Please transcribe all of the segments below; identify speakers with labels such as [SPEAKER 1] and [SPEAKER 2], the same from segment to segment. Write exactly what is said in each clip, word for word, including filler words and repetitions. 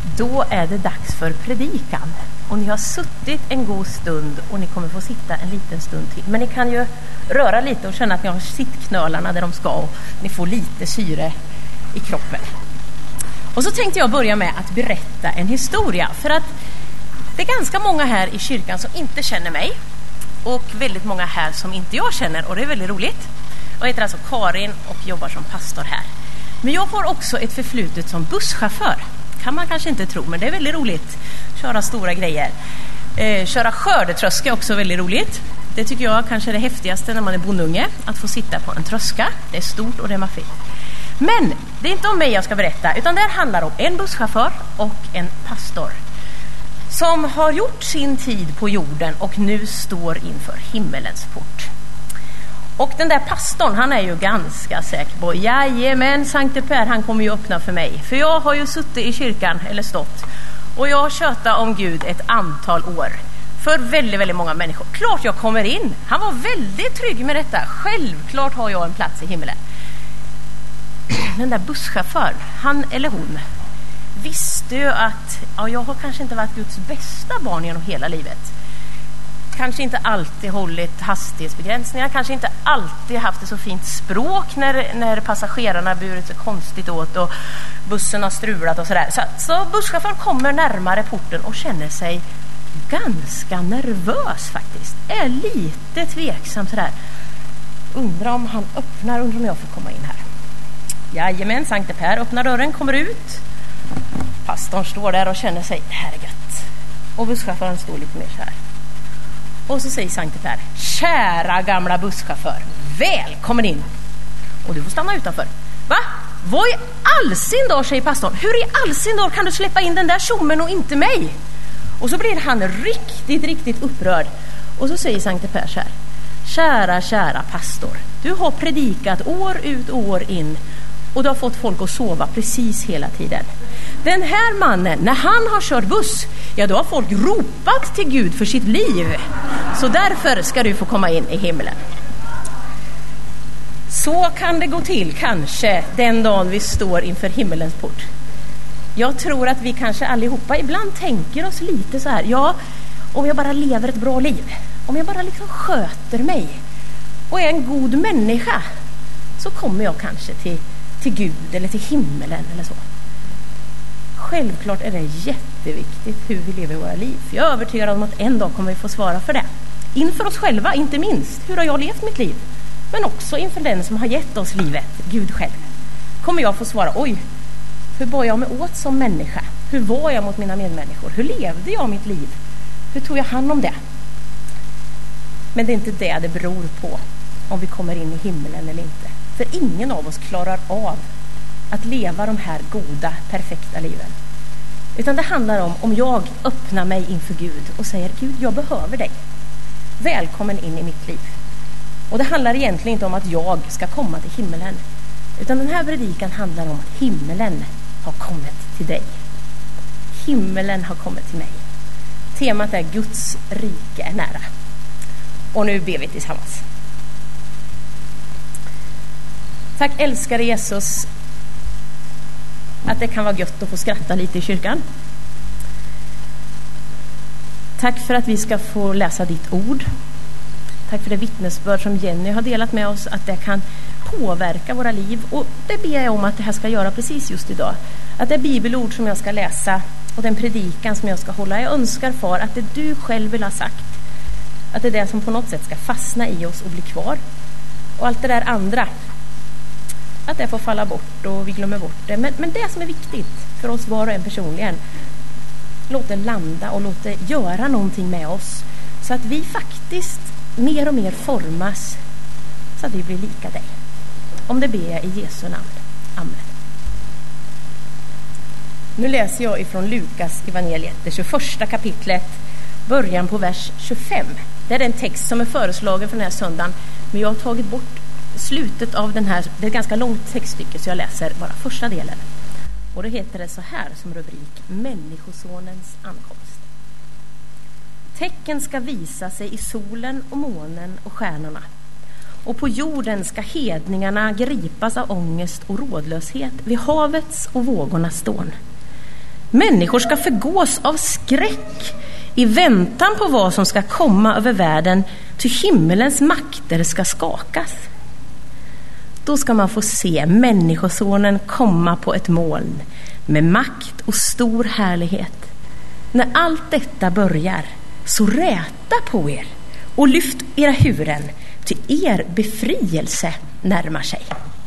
[SPEAKER 1] Då är det dags för predikan. Och ni har suttit en god stund och ni kommer få sitta en liten stund till. Men ni kan ju röra lite och känna att ni har sittknölarna där de ska och ni får lite syre i kroppen. Och så tänkte jag börja med att berätta en historia. För att det är ganska många här i kyrkan som inte känner mig. Och väldigt många här som inte jag känner. Och det är väldigt roligt. Jag heter alltså Karin och jobbar som pastor här. Men jag har också ett förflutet som busschaufför. Kan man kanske inte tro, men det är väldigt roligt. Köra stora grejer. Eh, köra skördetröska är också väldigt roligt. Det tycker jag kanske är det häftigaste när man är bondunge. Att få sitta på en tröska. Det är stort och det är maffigt. Men det är inte om mig jag ska berätta. Utan det här handlar om en busschaufför och en pastor. Som har gjort sin tid på jorden och nu står inför himmelens port. Och den där pastorn, han är ju ganska säker på, jajamän, Sankte Per, han kommer ju öppna för mig. För jag har ju suttit i kyrkan, eller stått, och jag har tjötat om Gud ett antal år. För väldigt, väldigt många människor. Klart jag kommer in. Han var väldigt trygg med detta. Självklart har jag en plats i himmelen. Den där busschauffören, han eller hon, visste ju att ja, jag har kanske inte varit Guds bästa barn genom hela livet. Kanske inte alltid hållit hastighetsbegränsningar. Kanske inte alltid haft ett så fint språk när, när passagerarna burit sig konstigt åt och bussen har strulat och sådär. Så, så busschauffören kommer närmare porten och känner sig ganska nervös faktiskt. Är lite tveksam sådär. Undrar om han öppnar, undrar om jag får komma in här. Jajamän, Sankte Per öppnar dörren, kommer ut. Pastorn står där och känner sig, det här är gött. Och busschauffören står lite mer så här. Och så säger Sankte Per, kära gamla busschaufför, välkommen in. Och du får stanna utanför. Va? Vad i all sin dag, säger pastorn. Hur i all sin dag kan du släppa in den där tjommen och inte mig? Och så blir han riktigt, riktigt upprörd. Och så säger Sankte Per så här, kära, kära pastor, du har predikat år ut och år in. Och du har fått folk att sova precis hela tiden. Den här mannen, när han har kört buss, ja då har folk ropat till Gud för sitt liv. Så därför ska du få komma in i himlen. Så kan det gå till kanske den dagen vi står inför himmelens port. Jag tror att vi kanske allihopa ibland tänker oss lite så här. Ja, om jag bara lever ett bra liv. Om jag bara liksom sköter mig och är en god människa, så kommer jag kanske till till Gud eller till himmelen eller så. Självklart är det jätteviktigt hur vi lever våra liv. Jag är övertygad om att en dag kommer vi få svara för det. Inför oss själva, inte minst. Hur har jag levt mitt liv? Men också inför den som har gett oss livet, Gud själv. Kommer jag få svara, oj, hur bar jag mig åt som människa? Hur var jag mot mina medmänniskor? Hur levde jag mitt liv? Hur tog jag hand om det? Men det är inte det det beror på om vi kommer in i himmelen eller inte. För ingen av oss klarar av att leva de här goda, perfekta liven. Utan det handlar om om jag öppnar mig inför Gud och säger, Gud, jag behöver dig. Välkommen in i mitt liv. Och det handlar egentligen inte om att jag ska komma till himmelen. Utan den här predikan handlar om att himmelen har kommit till dig. Himmelen har kommit till mig. Temat är Guds rike är nära. Och nu ber vi tillsammans. Tack älskare Jesus att det kan vara gött att få skratta lite i kyrkan. Tack för att vi ska få läsa ditt ord. Tack för det vittnesbörd som Jenny har delat med oss, att det kan påverka våra liv. Och det ber jag om att det här ska göra precis just idag. Att det är bibelord som jag ska läsa och den predikan som jag ska hålla. Jag önskar, far, att det du själv vill ha sagt, att det är det som på något sätt ska fastna i oss och bli kvar. Och allt det där andra, att det får falla bort och vi glömmer bort det. Men, men det som är viktigt för oss var och en personligen, låt det landa och låt det göra någonting med oss. Så att vi faktiskt mer och mer formas så att vi blir lika dig. Om det ber jag i Jesu namn. Amen. Nu läser jag ifrån Lukas evangeliet, det tjugoförsta kapitlet, början på vers tjugofem. Det är den text som är föreslagen för den här söndagen, men jag har tagit bort slutet av den här, det är ett ganska långt textstycke, så jag läser bara första delen. Och det heter det så här som rubrik: Människosonens ankomst. Tecken ska visa sig i solen och månen och stjärnorna. Och på jorden ska hedningarna gripas av ångest och rådlöshet vid havets och vågornas stån. Människor ska förgås av skräck i väntan på vad som ska komma över världen, till himmelens makter ska skakas. Då ska man få se människosonen komma på ett moln med makt och stor härlighet. När allt detta börjar, så räta på er och lyft era huvuden, till er befrielse närmar sig.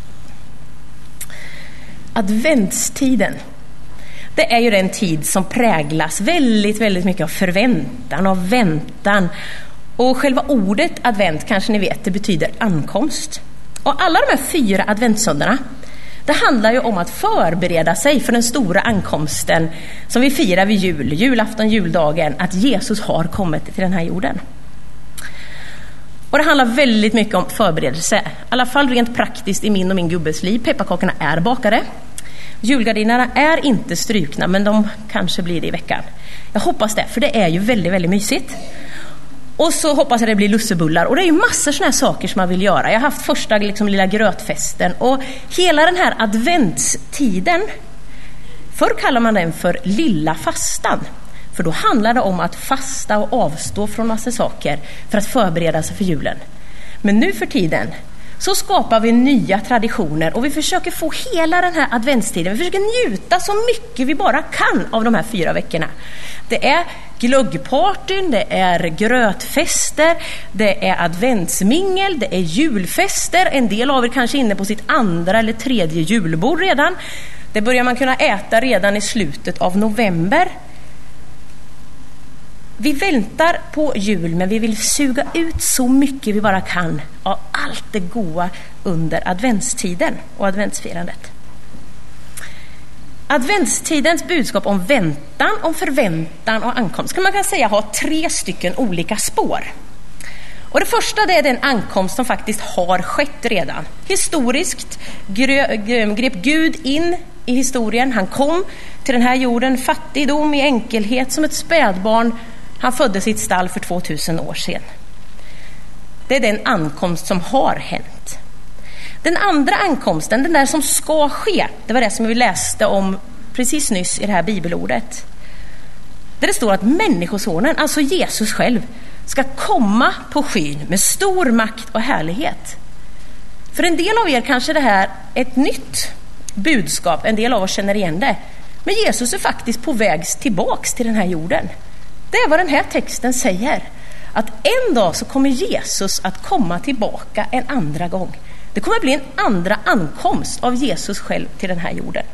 [SPEAKER 1] Adventstiden, det är ju den tid som präglas väldigt, väldigt mycket av förväntan och väntan. Och själva ordet advent, kanske ni vet, det betyder ankomst. Och alla de här fyra adventssöndagarna, det handlar ju om att förbereda sig för den stora ankomsten som vi firar vid jul, julafton, juldagen, att Jesus har kommit till den här jorden. Och det handlar väldigt mycket om förberedelse, i alla fall rent praktiskt i min och min gubbes liv. Pepparkakorna är bakade. Julgardinerna är inte strukna, men de kanske blir det i veckan. Jag hoppas det, för det är ju väldigt, väldigt mysigt. Och så hoppas jag det blir lussebullar. Och det är ju massor såna här saker som man vill göra. Jag har haft första liksom, lilla grötfesten. Och hela den här adventstiden, förr kallar man den för lilla fastan. För då handlar det om att fasta och avstå från massa saker för att förbereda sig för julen. Men nu för tiden så skapar vi nya traditioner och vi försöker få hela den här adventstiden. Vi försöker njuta så mycket vi bara kan av de här fyra veckorna. Det är glöggpartyn, det är grötfester, det är adventsmingel, det är julfester. En del av er kanske är inne på sitt andra eller tredje julbord redan. Det börjar man kunna äta redan i slutet av november. Vi väntar på jul, men vi vill suga ut så mycket vi bara kan av allt det goda under adventstiden och adventsfirandet. Adventstidens budskap om väntan, om förväntan och ankomst kan man kan säga har tre stycken olika spår. Och det första, det är den ankomst som faktiskt har skett redan. Historiskt grö- grep Gud in i historien. Han kom till den här jorden, fattigdom i enkelhet som ett spädbarn. Han föddes i ett stall för tvåtusen år sedan. Det är den ankomst som har hänt. Den andra ankomsten, den där som ska ske, det var det som vi läste om precis nyss i det här bibelordet. Där det står att människosonen, alltså Jesus själv, ska komma på skyn med stor makt och härlighet. För en del av er kanske det här är ett nytt budskap, en del av oss känner igen det. Men Jesus är faktiskt på väg tillbaks till den här jorden. Det är vad den här texten säger. Att en dag så kommer Jesus att komma tillbaka en andra gång. Det kommer att bli en andra ankomst av Jesus själv till den här jorden.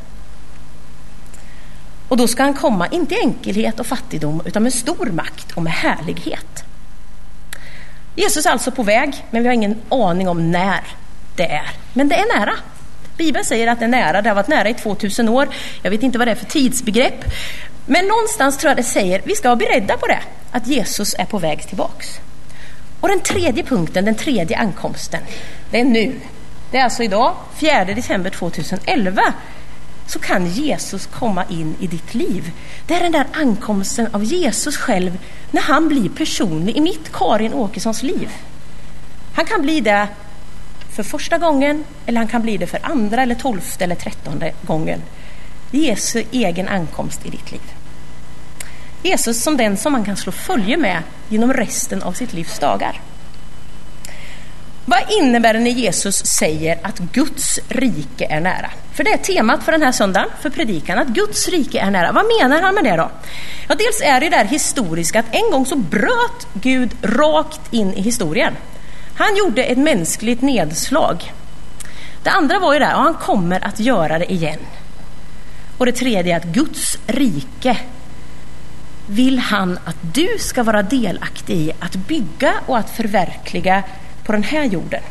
[SPEAKER 1] Och då ska han komma inte i enkelhet och fattigdom utan med stor makt och med härlighet. Jesus är alltså på väg, men vi har ingen aning om när det är. Men det är nära. Bibeln säger att det är nära. Det har varit nära i tvåtusen år. Jag vet inte vad det är för tidsbegrepp. Men någonstans tror jag det säger vi ska vara beredda på det. Att Jesus är på väg tillbaks. Och den tredje punkten, den tredje ankomsten, det är nu. Det är alltså idag, fjärde december tjugoelva, så kan Jesus komma in i ditt liv. Det är den där ankomsten av Jesus själv när han blir personlig i mitt, Karin Åkessons, liv. Han kan bli det för första gången, eller han kan bli det för andra eller tolfte eller trettonde gången. Jesu egen ankomst i ditt liv. Jesus som den som man kan slå följe med genom resten av sitt livs dagar. Vad innebär det när Jesus säger att Guds rike är nära? För det är temat för den här söndagen, för predikan, att Guds rike är nära. Vad menar han med det då? Ja, dels är det där historiska att en gång så bröt Gud rakt in i historien. Han gjorde ett mänskligt nedslag. Det andra var ju där, och han kommer att göra det igen. Och det tredje är att Guds rike vill han att du ska vara delaktig i att bygga och att förverkliga på den här jorden.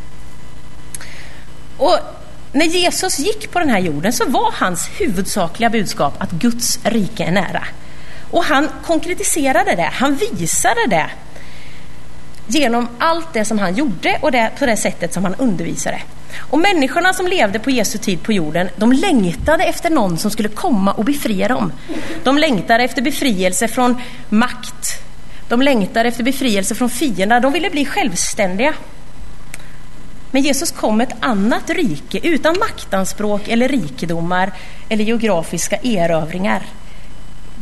[SPEAKER 1] Och när Jesus gick på den här jorden så var hans huvudsakliga budskap att Guds rike är nära. Och han konkretiserade det, han visade det genom allt det som han gjorde och det, på det sättet som han undervisade. Och människorna som levde på Jesu tid på jorden, de längtade efter någon som skulle komma och befria dem. De längtade efter befrielse från makt. De längtade efter befrielse från fiender. De ville bli självständiga. Men Jesus kom ett annat rike utan maktanspråk eller rikedomar eller geografiska erövringar.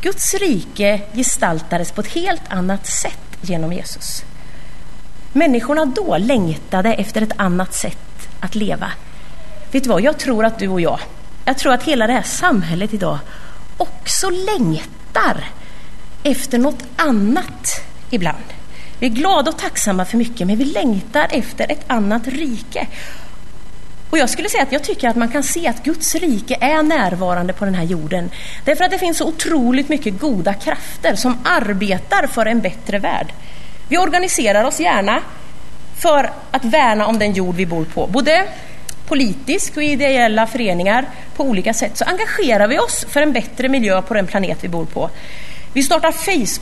[SPEAKER 1] Guds rike gestaltades på ett helt annat sätt genom Jesus. Människorna då längtade efter ett annat sätt att leva. Vet du vad, jag tror att du och jag, jag tror att hela det här samhället idag också längtar efter något annat ibland. Vi är glada och tacksamma för mycket, men vi längtar efter ett annat rike. Och jag skulle säga att jag tycker att man kan se att Guds rike är närvarande på den här jorden. Därför att det finns så otroligt mycket goda krafter som arbetar för en bättre värld. Vi organiserar oss gärna för att värna om den jord vi bor på. Både politiskt och ideella föreningar på olika sätt så engagerar vi oss för en bättre miljö på den planet vi bor på. Vi startar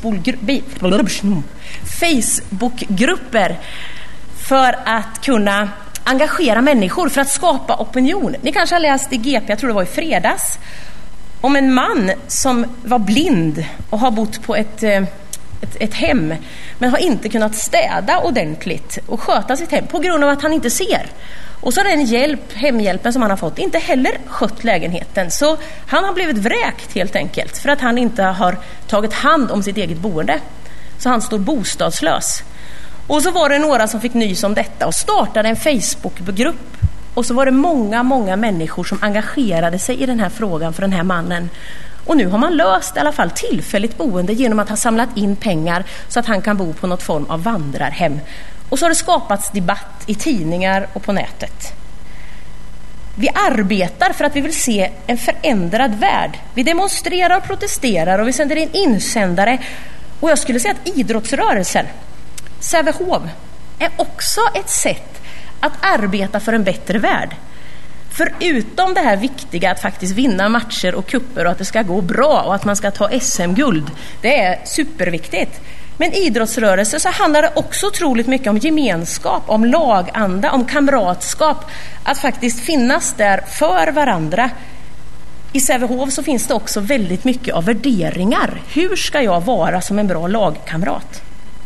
[SPEAKER 1] Facebookgrupper för att kunna engagera människor, för att skapa opinion. Ni kanske har läst i G P, jag tror det var i fredags, om en man som var blind och har bott på ett, ett, ett hem men har inte kunnat städa ordentligt och sköta sitt hem på grund av att han inte ser. Och så är det en hjälp, hemhjälpen som han har fått, inte heller skött lägenheten. Så han har blivit vräkt helt enkelt för att han inte har tagit hand om sitt eget boende. Så han står bostadslös. Och så var det några som fick nys om detta och startade en Facebookgrupp. Och så var det många, många människor som engagerade sig i den här frågan för den här mannen. Och nu har man löst i alla fall tillfälligt boende genom att ha samlat in pengar så att han kan bo på något form av vandrarhem. Och så har det skapats debatt i tidningar och på nätet. Vi arbetar för att vi vill se en förändrad värld. Vi demonstrerar och protesterar och vi sänder in insändare. Och jag skulle säga att idrottsrörelsen, Sävehof, är också ett sätt att arbeta för en bättre värld. Förutom det här viktiga att faktiskt vinna matcher och kupper och att det ska gå bra och att man ska ta S M-guld. Det är superviktigt. Men idrottsrörelse så handlar det också otroligt mycket om gemenskap, om laganda, om kamratskap. Att faktiskt finnas där för varandra. I Sävehof så finns det också väldigt mycket av värderingar. Hur ska jag vara som en bra lagkamrat?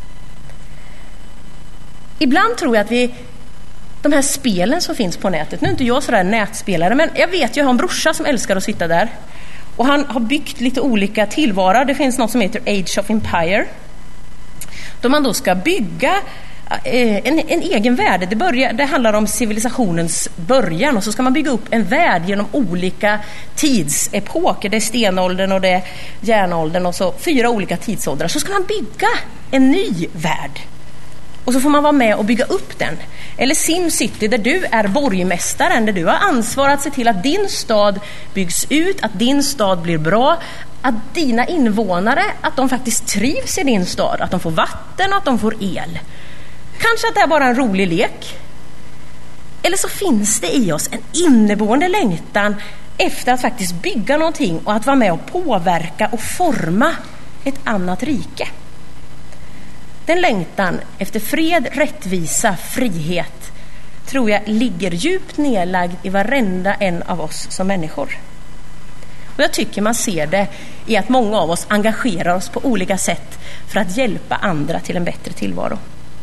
[SPEAKER 1] Ibland tror jag att vi, de här spelen som finns på nätet, nu är inte jag sådär nätspelare, men jag vet, jag har en brorsa som älskar att sitta där. Och han har byggt lite olika tillvaror. Det finns något som heter Age of Empire. Då man då ska bygga en, en egen värld. Det, börjar, det handlar om civilisationens början och så ska man bygga upp en värld genom olika tidsepoker. Det är stenåldern och det är järnåldern och så fyra olika tidsåldrar. Så ska man bygga en ny värld. Och så får man vara med och bygga upp den. Eller SimCity där du är borgmästaren, där du har ansvar att se till att din stad byggs ut, att din stad blir bra, att dina invånare, att de faktiskt trivs i din stad, att de får vatten och att de får el. Kanske att det är bara en rolig lek. Eller så finns det i oss en inneboende längtan efter att faktiskt bygga någonting och att vara med och påverka och forma ett annat rike. Den längtan efter fred, rättvisa, frihet tror jag ligger djupt nedlagd i varenda en av oss som människor. Och jag tycker man ser det i att många av oss engagerar oss på olika sätt för att hjälpa andra till en bättre tillvaro.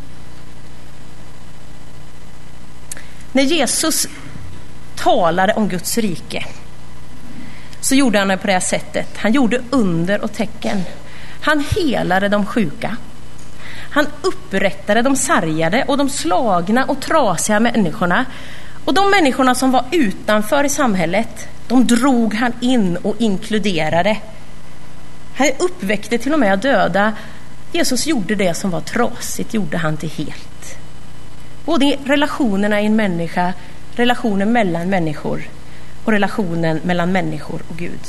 [SPEAKER 1] När Jesus talade om Guds rike så gjorde han det på det här sättet. Han gjorde under och tecken. Han helade de sjuka. Han upprättade de sargade och de slagna och trasiga människorna. Och de människorna som var utanför i samhället, de drog han in och inkluderade. Han uppväckte till och med döda. Jesus gjorde det som var trasigt, gjorde han till helt. Både i relationerna i en människa, relationen mellan människor och relationen mellan människor och Gud.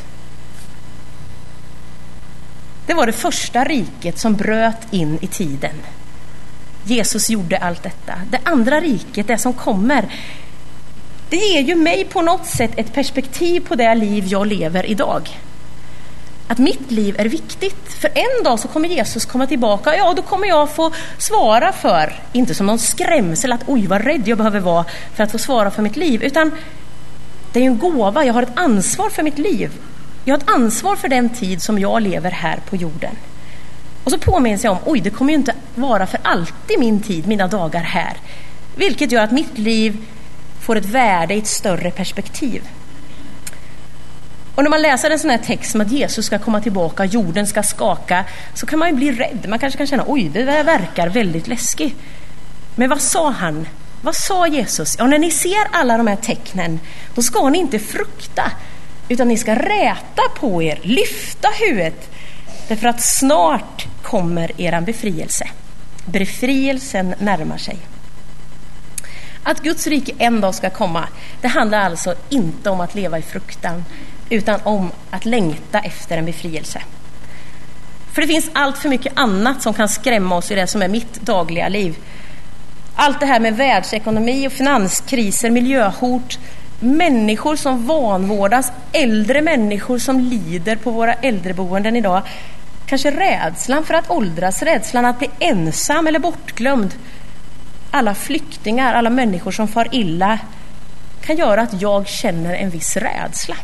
[SPEAKER 1] Det var det första riket som bröt in i tiden. Jesus gjorde allt detta. Det andra riket, det som kommer, det ger ju mig på något sätt ett perspektiv på det liv jag lever idag. Att mitt liv är viktigt. För en dag så kommer Jesus komma tillbaka. Ja, då kommer jag få svara för, inte som någon skrämsel att oj vad rädd jag behöver vara för att få svara för mitt liv. Utan det är en gåva. Jag har ett ansvar för mitt liv. Jag har ett ansvar för den tid som jag lever här på jorden. Och så påminns jag om, oj det kommer ju inte vara för alltid min tid, mina dagar här. Vilket gör att mitt liv får ett värde i ett större perspektiv. Och när man läser en sån här text som att Jesus ska komma tillbaka, jorden ska skaka, så kan man ju bli rädd. Man kanske kan känna, oj, det där verkar väldigt läskigt. Men vad sa han? Vad sa Jesus? Ja, när ni ser alla de här tecknen, då ska ni inte frukta, utan ni ska räta på er, lyfta huvudet, därför att snart kommer eran befrielse. Befrielsen närmar sig. Att Guds rike en dag ska komma, det handlar alltså inte om att leva i fruktan, utan om att längta efter en befrielse. För det finns allt för mycket annat som kan skrämma oss i det som är mitt dagliga liv. Allt det här med världsekonomi och finanskriser, miljöhot, människor som vanvårdas, äldre människor som lider på våra äldreboenden idag. Kanske rädslan för att åldras, rädslan att bli ensam eller bortglömd. Alla flyktingar, alla människor som far illa kan göra att jag känner en viss rädsla.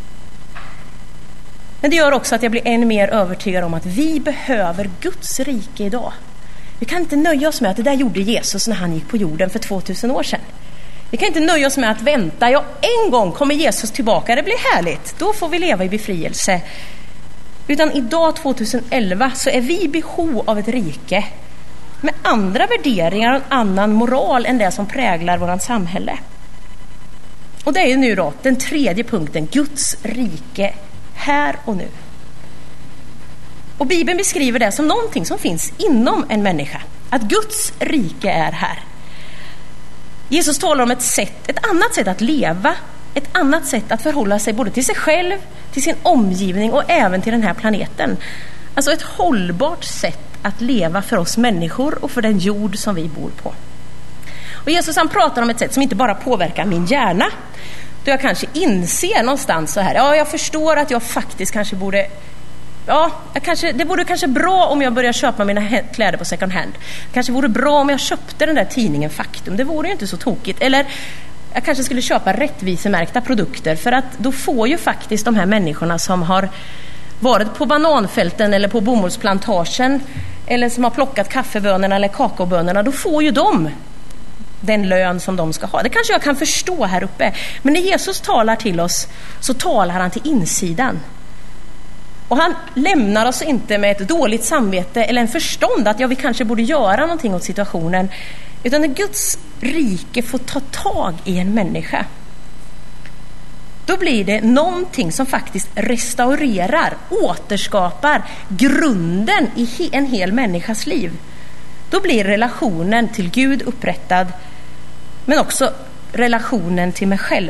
[SPEAKER 1] Men det gör också att jag blir ännu mer övertygad om att vi behöver Guds rike idag. Vi kan inte nöja oss med att det där gjorde Jesus när han gick på jorden för tvåtusen år sedan. Vi kan inte nöja oss med att vänta, ja, en gång kommer Jesus tillbaka, det blir härligt, då får vi leva i befrielse. Utan idag tjugoelva så är vi i behov av ett rike med andra värderingar och en annan moral än det som präglar vårt samhälle. Och det är ju nu då den tredje punkten, Guds rike här och nu. Och Bibeln beskriver det som någonting som finns inom en människa. Att Guds rike är här. Jesus talar om ett sätt, ett annat sätt att leva, ett annat sätt att förhålla sig både till sig själv, till sin omgivning och även till den här planeten. Alltså ett hållbart sätt att leva för oss människor och för den jord som vi bor på. Och Jesus han pratar om ett sätt som inte bara påverkar min hjärna, då jag kanske inser någonstans så här, ja, jag förstår att jag faktiskt kanske borde, ja, jag kanske, det vore kanske bra om jag börjar köpa mina kläder på second hand. Kanske vore bra om jag köpte den där tidningen Faktum, det vore ju inte så tokigt. Eller jag kanske skulle köpa rättvisemärkta produkter, för att då får ju faktiskt de här människorna som har varit på bananfälten eller på bomullsplantagen eller som har plockat kaffebönorna eller kakaobönorna, då får ju de den lön som de ska ha. Det kanske jag kan förstå här uppe. Men när Jesus talar till oss så talar han till insidan. Och han lämnar oss inte med ett dåligt samvete eller en förstånd att ja, vi kanske borde göra någonting åt situationen. Utan när Guds rike får ta tag i en människa, då blir det någonting som faktiskt restaurerar, återskapar grunden i en hel människas liv. Då blir relationen till Gud upprättad, men också relationen till mig själv.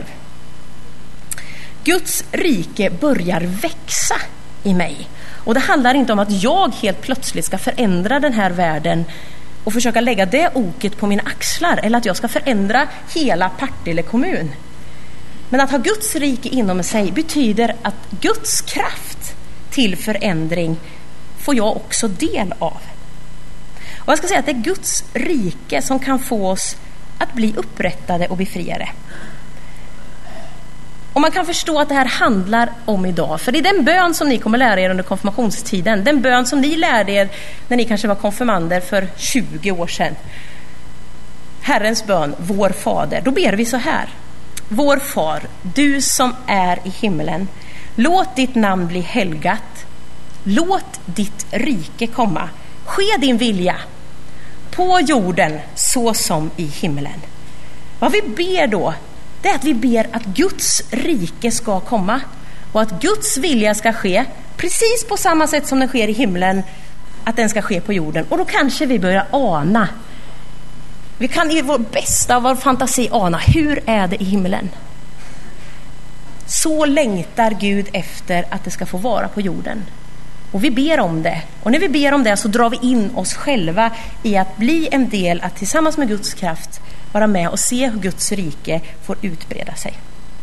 [SPEAKER 1] Guds rike börjar växa i mig. Och det handlar inte om att jag helt plötsligt ska förändra den här världen och försöka lägga det oket på mina axlar, eller att jag ska förändra hela Partille kommun. Men att ha Guds rike inom sig betyder att Guds kraft till förändring får jag också del av. Och jag ska säga att det är Guds rike som kan få oss att bli upprättade och befriade. Och man kan förstå att det här handlar om idag. För det är den bön som ni kommer lära er under konfirmationstiden. Den bön som ni lärde er när ni kanske var konfirmander för tjugo år sedan. Herrens bön, vår fader. Då ber vi så här. Vår far, du som är i himlen. Låt ditt namn bli helgat. Låt ditt rike komma. Ske din vilja på jorden så som i himlen. Vad vi ber då, det är att vi ber att Guds rike ska komma och att Guds vilja ska ske precis på samma sätt som den sker i himlen, att den ska ske på jorden. Och då kanske vi börjar ana, vi kan i vår bästa, vår fantasi ana, hur är det i himlen? Så längtar Gud efter att det ska få vara på jorden. Och vi ber om det. Och när vi ber om det så drar vi in oss själva i att bli en del, att tillsammans med Guds kraft vara med och se hur Guds rike får utbreda sig.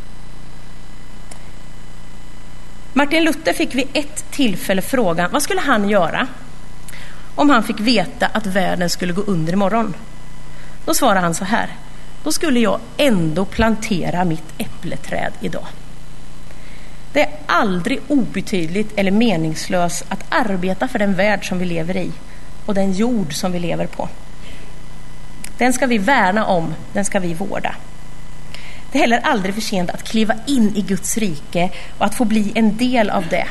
[SPEAKER 1] Martin Luther fick vid ett tillfälle frågan, vad skulle han göra om han fick veta att världen skulle gå under imorgon? Då svarade han så här, då skulle jag ändå plantera mitt äppleträd idag. Det är aldrig obetydligt eller meningslöst att arbeta för den värld som vi lever i och den jord som vi lever på. Den ska vi värna om, den ska vi vårda. Det är heller aldrig för sent att kliva in i Guds rike och att få bli en del av det.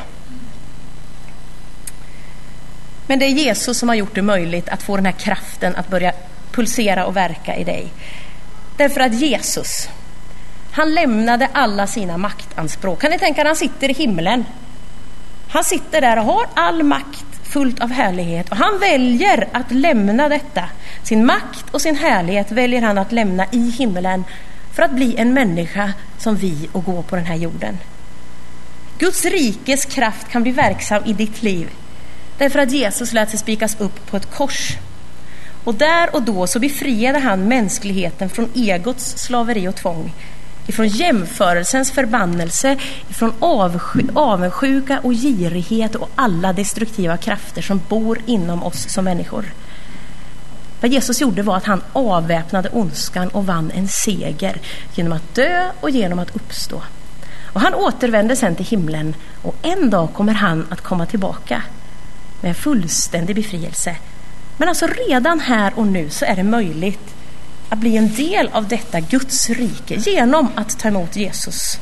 [SPEAKER 1] Men det är Jesus som har gjort det möjligt att få den här kraften att börja pulsera och verka i dig. Därför att Jesus, han lämnade alla sina maktanspråk. Kan ni tänka att han sitter i himlen? Han sitter där och har all makt, fullt av härlighet. Och han väljer att lämna detta. Sin makt och sin härlighet väljer han att lämna i himlen för att bli en människa som vi och gå på den här jorden. Guds rikes kraft kan bli verksam i ditt liv därför att Jesus lät sig spikas upp på ett kors. Och där och då så befriade han mänskligheten från egots slaveri och tvång, ifrån jämförelsens förbannelse, ifrån avsky, avundsjuka och girighet och alla destruktiva krafter som bor inom oss som människor. Vad Jesus gjorde var att han avväpnade ondskan och vann en seger genom att dö och genom att uppstå. Och han återvände sen till himlen, och en dag kommer han att komma tillbaka med fullständig befrielse. Men alltså redan här och nu så är det möjligt att bli en del av detta Guds rike genom att ta emot Jesus.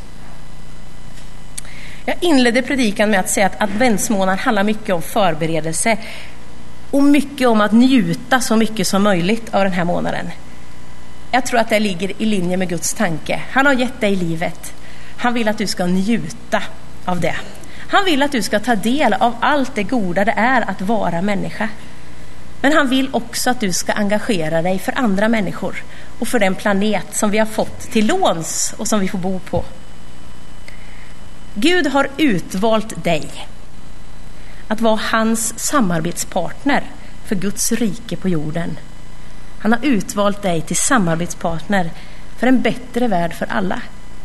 [SPEAKER 1] Jag inledde predikan med att säga att adventsmånaden handlar mycket om förberedelse och mycket om att njuta så mycket som möjligt av den här månaden. Jag tror att det ligger i linje med Guds tanke. Han har gett dig livet. Han vill att du ska njuta av det. Han vill att du ska ta del av allt det goda det är att vara människa. Men han vill också att du ska engagera dig för andra människor och för den planet som vi har fått till låns och som vi får bo på. Gud har utvalt dig att vara hans samarbetspartner för Guds rike på jorden. Han har utvalt dig till samarbetspartner för en bättre värld för alla.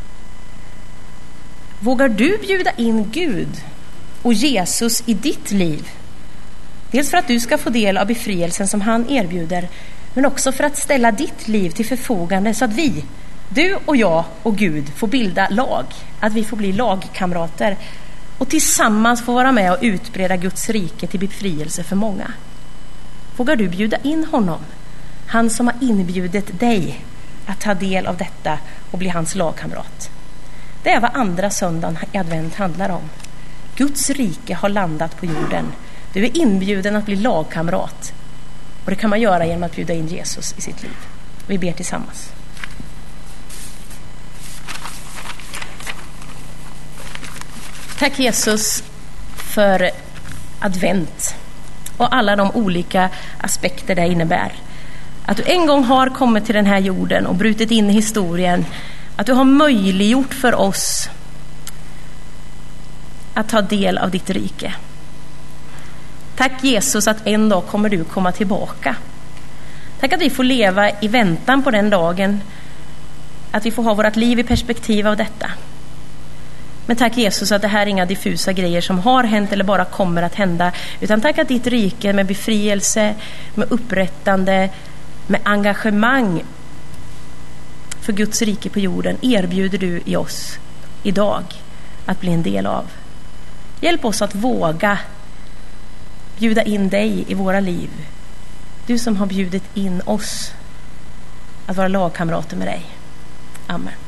[SPEAKER 1] Vågar du bjuda in Gud och Jesus i ditt liv? Dels för att du ska få del av befrielsen som han erbjuder, men också för att ställa ditt liv till förfogande så att vi, du och jag och Gud, får bilda lag. Att vi får bli lagkamrater och tillsammans få vara med och utbreda Guds rike till befrielse för många. Vågar du bjuda in honom? Han som har inbjudit dig att ta del av detta och bli hans lagkamrat. Det är vad andra söndagen i advent handlar om. Guds rike har landat på jorden. Du är inbjuden att bli lagkamrat. Och det kan man göra genom att bjuda in Jesus i sitt liv. Vi ber tillsammans. Tack Jesus för advent och alla de olika aspekter det innebär. Att du en gång har kommit till den här jorden och brutit in i historien. Att du har möjliggjort för oss att ta del av ditt rike. Tack Jesus att en dag kommer du komma tillbaka. Tack att vi får leva i väntan på den dagen. Att vi får ha vårt liv i perspektiv av detta. Men tack Jesus att det här är inga diffusa grejer som har hänt eller bara kommer att hända. Utan tack att ditt rike med befrielse, med upprättande, med engagemang för Guds rike på jorden erbjuder du i oss idag att bli en del av. Hjälp oss att våga bjuda in dig i våra liv. Du som har bjudit in oss att vara lagkamrater med dig. Amen.